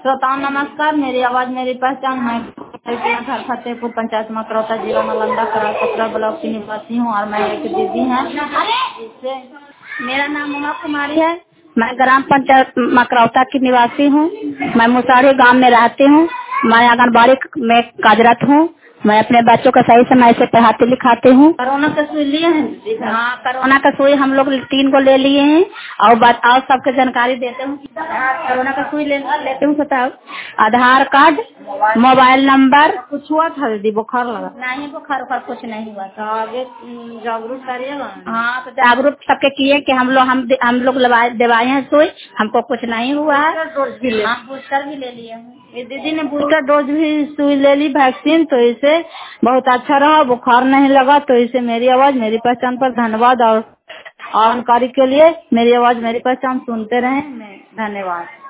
श्रोताओं नमस्कार। मेरी आवाज मेरी पहचान। मैं घर फतेहपुर पंचायत मकरौता जिला नालंदा कराकतरा ब्लॉक की निवासी हूँ और मैं एक दीदी है जिससे मेरा नाम उमा कुमारी है। मैं ग्राम पंचायत मकरौता की निवासी हूँ। मैं मुसारी गांव में रहती हूँ। मैं आंगनबाड़ी में कार्यरत हूँ। मैं अपने बच्चों को सही समय से पढ़ाती लिखाती हूँ। कोरोना का सुई लिए हैं? हाँ, कोरोना का सुई हम लोग 3 को ले लिए हैं और सबके जानकारी देते हूँ। कोरोना का सुई लेते हूँ। बताओ, आधार कार्ड, मोबाइल नंबर। कुछ हुआ था दीदी? बुखार लगा? नहीं, बुखार कुछ नहीं हुआ था। आगे जागरूक करिएगा। हाँ, तो जागरूक सबके किए कि हम लोग दवाई हैं सुई, हमको कुछ नहीं हुआ है। बूस्टर भी ले लिए हैं। ये दीदी ने बूस्टर डोज भी सुई ले ली, वैक्सीन, तो इसे बहुत अच्छा रहा, बुखार नहीं लगा। तो इसे मेरी आवाज मेरी पहचान पर धन्यवाद और जानकारी के लिए मेरी आवाज मेरी पहचान सुनते रहें। धन्यवाद।